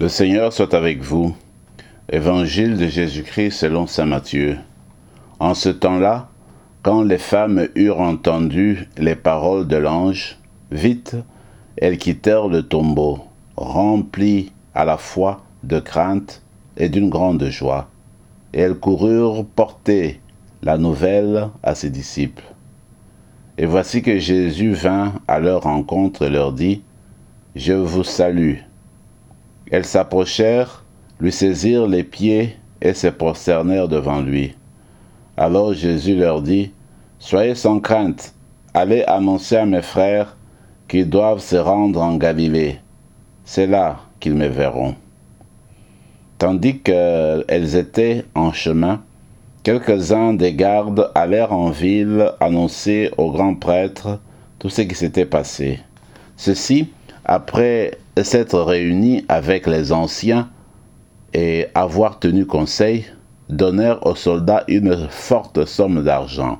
Le Seigneur soit avec vous. Évangile de Jésus-Christ selon saint Matthieu. En ce temps-là, quand les femmes eurent entendu les paroles de l'ange, vite, elles quittèrent le tombeau, remplies à la fois de crainte et d'une grande joie. Et elles coururent porter la nouvelle à ses disciples. Et voici que Jésus vint à leur rencontre et leur dit, « Je vous salue. » Elles s'approchèrent, lui saisirent les pieds et se prosternèrent devant lui. Alors Jésus leur dit, « Soyez sans crainte, allez annoncer à mes frères qu'ils doivent se rendre en Galilée. C'est là qu'ils me verront. » Tandis qu'elles étaient en chemin, quelques-uns des gardes allèrent en ville annoncer au grand prêtre tout ce qui s'était passé. Ceux-ci, après s'être réunis avec les anciens et avoir tenu conseil, donnèrent aux soldats une forte somme d'argent.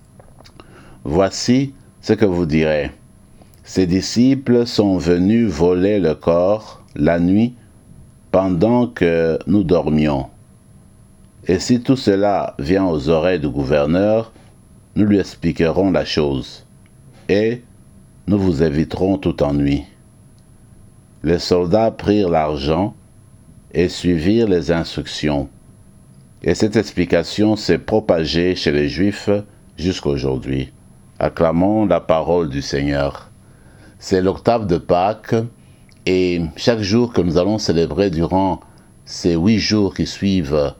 Voici ce que vous direz. Ces disciples sont venus voler le corps la nuit pendant que nous dormions. Et si tout cela vient aux oreilles du gouverneur, nous lui expliquerons la chose et nous vous éviterons tout ennui. Les soldats prirent l'argent et suivirent les instructions. Et cette explication s'est propagée chez les Juifs jusqu'à aujourd'hui. Acclamons la parole du Seigneur. C'est l'octave de Pâques et chaque jour que nous allons célébrer durant ces 8 jours qui suivent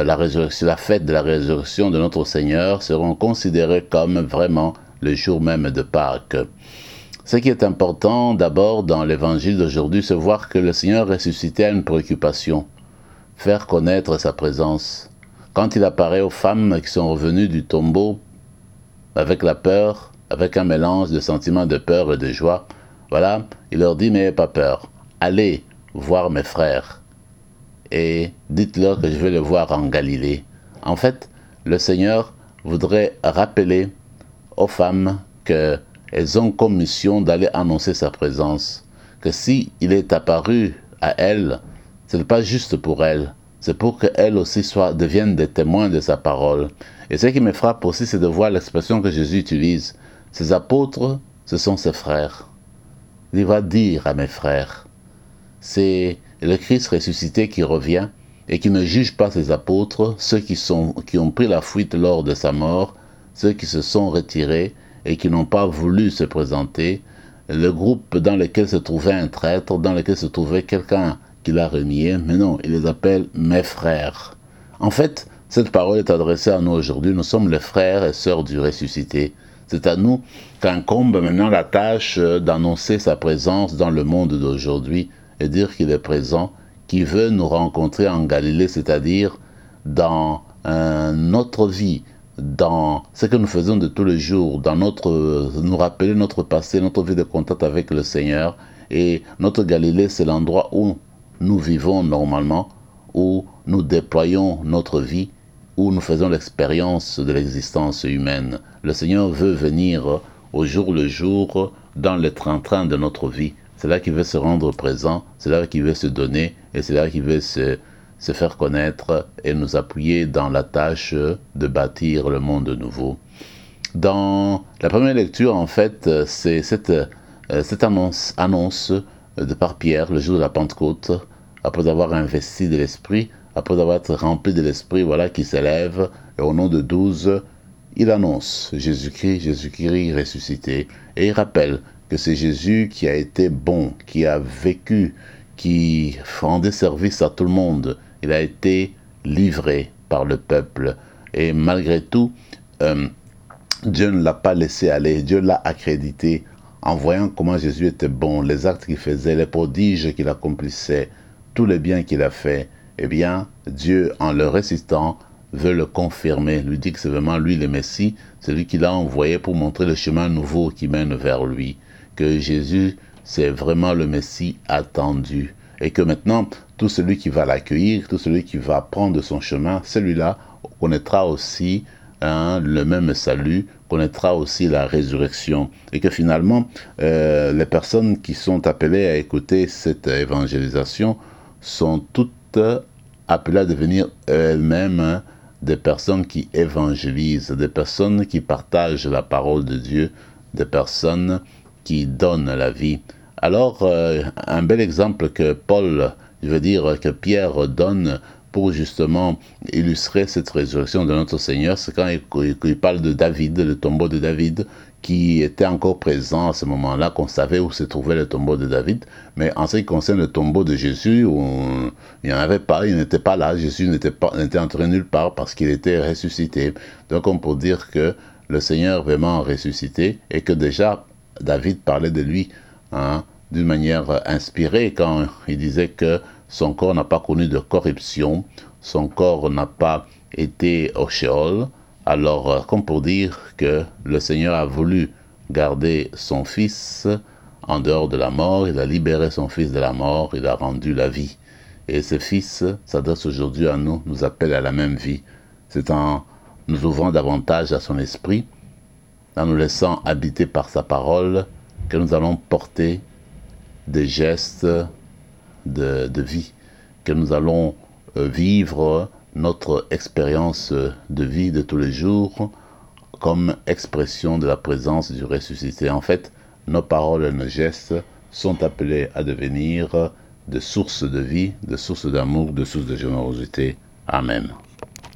la fête de la résurrection de notre Seigneur seront considérés comme vraiment le jour même de Pâques. Ce qui est important d'abord dans l'évangile d'aujourd'hui, c'est voir que le Seigneur ressuscité a une préoccupation, faire connaître sa présence. Quand il apparaît aux femmes qui sont revenues du tombeau avec la peur, avec un mélange de sentiments de peur et de joie, voilà, il leur dit, n'ayez pas peur, allez voir mes frères et dites-leur que je vais les voir en Galilée. En fait, le Seigneur voudrait rappeler aux femmes qu'elles ont comme mission d'aller annoncer sa présence, que si il est apparu à elles, ce n'est pas juste pour elles, c'est pour qu'elles aussi deviennent des témoins de sa parole. Et ce qui me frappe aussi, c'est de voir l'expression que Jésus utilise. Ses apôtres, ce sont ses frères. Il va dire à mes frères. C'est le Christ ressuscité qui revient et qui ne juge pas ses apôtres, ceux qui ont pris la fuite lors de sa mort, ceux qui se sont retirés et qui n'ont pas voulu se présenter, le groupe dans lequel se trouvait un traître, dans lequel se trouvait quelqu'un qui l'a renié, mais non, il les appelle mes frères. En fait, cette parole est adressée à nous aujourd'hui, nous sommes les frères et sœurs du ressuscité. C'est à nous qu'incombe maintenant la tâche d'annoncer sa présence dans le monde d'aujourd'hui et dire qu'il est présent, qu'il veut nous rencontrer en Galilée, c'est-à-dire dans notre vie, dans ce que nous faisons de tous les jours, nous rappeler notre passé, notre vie de contact avec le Seigneur. Et notre Galilée, c'est l'endroit où nous vivons normalement, où nous déployons notre vie, où nous faisons l'expérience de l'existence humaine. Le Seigneur veut venir au jour le jour dans le train-train de notre vie. C'est là qu'il veut se rendre présent, c'est là qu'il veut se donner et c'est là qu'il veut se faire connaître et nous appuyer dans la tâche de bâtir le monde nouveau. Dans la première lecture, en fait, c'est cette annonce de par Pierre, le jour de la Pentecôte, après avoir investi de l'Esprit, après avoir été rempli de l'Esprit, voilà, qui s'élève, et au nom de 12, il annonce Jésus-Christ ressuscité, et il rappelle que c'est Jésus qui a été bon, qui a vécu, qui rendait service à tout le monde. Il a été livré par le peuple, et malgré tout, Dieu ne l'a pas laissé aller, Dieu l'a accrédité, en voyant comment Jésus était bon, les actes qu'il faisait, les prodiges qu'il accomplissait, tous les biens qu'il a fait. Eh bien, Dieu, en le ressuscitant, veut le confirmer, lui dit que c'est vraiment lui le Messie, celui qu'il a envoyé pour montrer le chemin nouveau qui mène vers lui, que Jésus, c'est vraiment le Messie attendu, et que maintenant, tout celui qui va l'accueillir, tout celui qui va prendre son chemin, celui-là connaîtra aussi le même salut, connaîtra aussi la résurrection, et que finalement, les personnes qui sont appelées à écouter cette évangélisation sont toutes appelées à devenir elles-mêmes des personnes qui évangélisent, des personnes qui partagent la parole de Dieu, des personnes qui donnent la vie. Alors, un bel exemple que que Pierre donne pour justement illustrer cette résurrection de notre Seigneur, c'est quand il parle de David, le tombeau de David, qui était encore présent à ce moment-là, qu'on savait où se trouvait le tombeau de David. Mais en ce qui concerne le tombeau de Jésus, il n'y en avait pas, il n'était pas là, Jésus n'était entré nulle part parce qu'il était ressuscité. Donc on peut dire que le Seigneur est vraiment ressuscité et que déjà David parlait de lui d'une manière inspirée quand il disait que son corps n'a pas connu de corruption, son corps n'a pas été au Sheol. Alors, comme pour dire que le Seigneur a voulu garder son Fils en dehors de la mort, il a libéré son Fils de la mort, il a rendu la vie. Et ce Fils s'adresse aujourd'hui à nous, nous appelle à la même vie. C'est en nous ouvrant davantage à son esprit, en nous laissant habiter par sa parole, que nous allons porter des gestes de vie, que nous allons vivre notre expérience de vie de tous les jours comme expression de la présence du ressuscité. En fait, nos paroles et nos gestes sont appelés à devenir de sources de vie, de sources d'amour, de sources de générosité. Amen.